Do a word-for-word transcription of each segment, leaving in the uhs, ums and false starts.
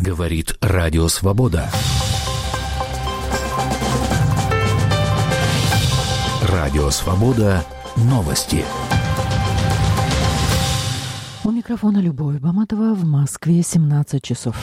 Говорит Радио Свобода. Радио Свобода. Новости. У микрофона Любовь Баматова. В Москве семнадцать часов.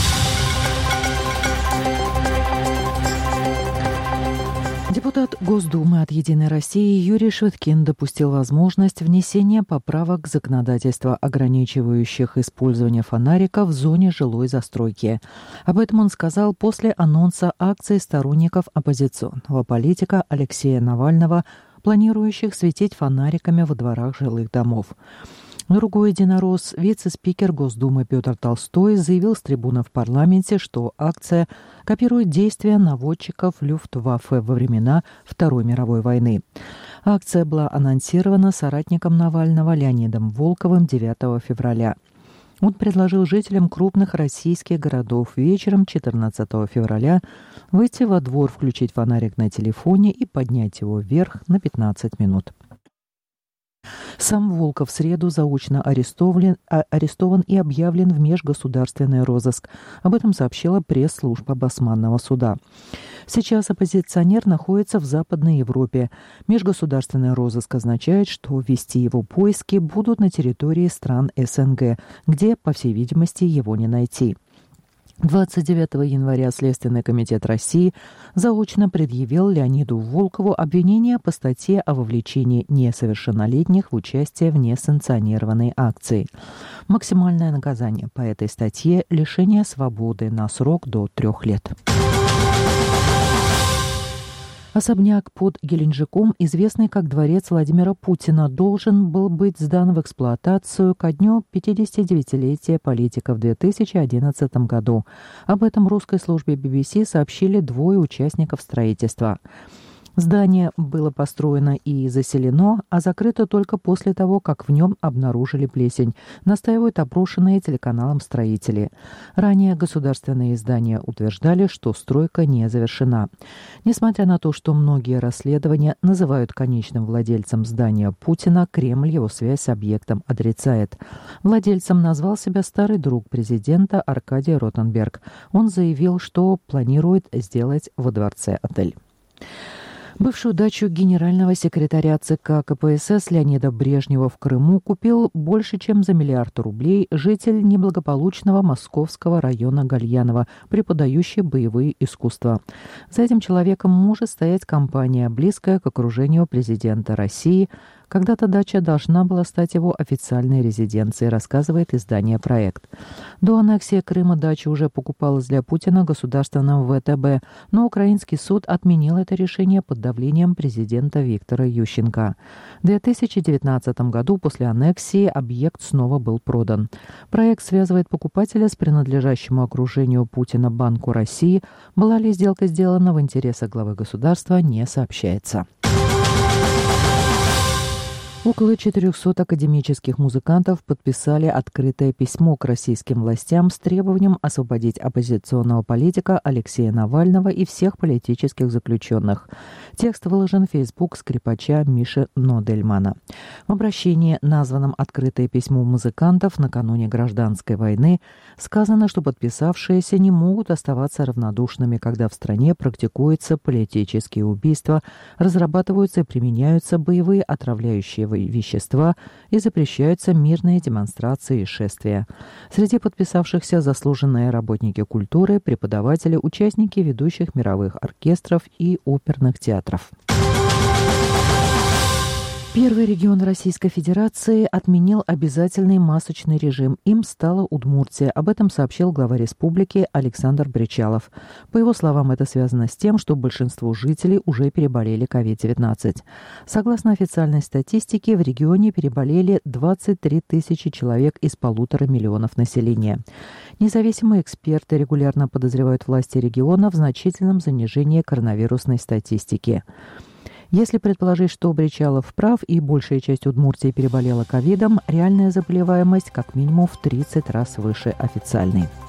Депутат Госдумы от «Единой России» Юрий Швыдкин допустил возможность внесения поправок к законодательству, ограничивающих использование фонариков в зоне жилой застройки. Об этом он сказал после анонса акции сторонников оппозиционного политика Алексея Навального, планирующих светить фонариками во дворах жилых домов. Другой единорос, вице-спикер Госдумы Петр Толстой, заявил с трибуны в парламенте, что акция копирует действия наводчиков Люфтваффе во времена Второй мировой войны. Акция была анонсирована соратником Навального Леонидом Волковым девятого февраля. Он предложил жителям крупных российских городов вечером четырнадцатого февраля выйти во двор, включить фонарик на телефоне и поднять его вверх на пятнадцать минут. Сам Волков в среду заочно арестован, арестован и объявлен в межгосударственный розыск. Об этом сообщила пресс-служба Басманного суда. Сейчас оппозиционер находится в Западной Европе. Межгосударственный розыск означает, что вести его поиски будут на территории стран СНГ, где, по всей видимости, его не найти. двадцать девятого января Следственный комитет России заочно предъявил Леониду Волкову обвинение по статье о вовлечении несовершеннолетних в участие в несанкционированной акции. Максимальное наказание по этой статье – лишение свободы на срок до трех лет. Особняк под Геленджиком, известный как дворец Владимира Путина, должен был быть сдан в эксплуатацию ко дню пятидесятидевятилетия политика в две тысячи одиннадцатом году. Об этом русской службе би би си сообщили двое участников строительства. Здание было построено и заселено, а закрыто только после того, как в нем обнаружили плесень, настаивают опрошенные телеканалом строители. Ранее государственные издания утверждали, что стройка не завершена. Несмотря на то, что многие расследования называют конечным владельцем здания Путина, Кремль его связь с объектом отрицает. Владельцем назвал себя старый друг президента Аркадий Ротенберг. Он заявил, что планирует сделать во дворце отель. Бывшую дачу генерального секретаря ЦК ка пэ эс эс Леонида Брежнева в Крыму купил больше чем за миллиард рублей житель неблагополучного московского района Гальяново, преподающий боевые искусства. За этим человеком может стоять компания, близкая к окружению президента России. Когда-то дача должна была стать его официальной резиденцией, рассказывает издание «Проект». До аннексии Крыма дача уже покупалась для Путина государственным вэ тэ бэ, но украинский суд отменил это решение под давлением президента Виктора Ющенко. В две тысячи девятнадцатом году после аннексии объект снова был продан. Проект связывает покупателя с принадлежащему окружению Путина Банку России. Была ли сделка сделана в интересах главы государства, не сообщается. Около четырехсот академических музыкантов подписали открытое письмо к российским властям с требованием освободить оппозиционного политика Алексея Навального и всех политических заключенных. Текст выложен в Facebook скрипача Миши Нодельмана. В обращении, названном «Открытое письмо музыкантов» накануне гражданской войны, сказано, что подписавшиеся не могут оставаться равнодушными, когда в стране практикуются политические убийства, разрабатываются и применяются боевые отравляющие вещества и запрещаются мирные демонстрации и шествия. Среди подписавшихся заслуженные работники культуры, преподаватели, участники ведущих мировых оркестров и оперных театров. Первый регион Российской Федерации отменил обязательный масочный режим. Им стала Удмуртия. Об этом сообщил глава республики Александр Бричалов. По его словам, это связано с тем, что большинство жителей уже переболели ковид девятнадцать. Согласно официальной статистике, в регионе переболели двадцать три тысячи человек из полутора миллионов населения. Независимые эксперты регулярно подозревают власти региона в значительном занижении коронавирусной статистики. Если предположить, что Бричалов прав и большая часть Удмуртии переболела ковидом, реальная заболеваемость как минимум в тридцать раз выше официальной.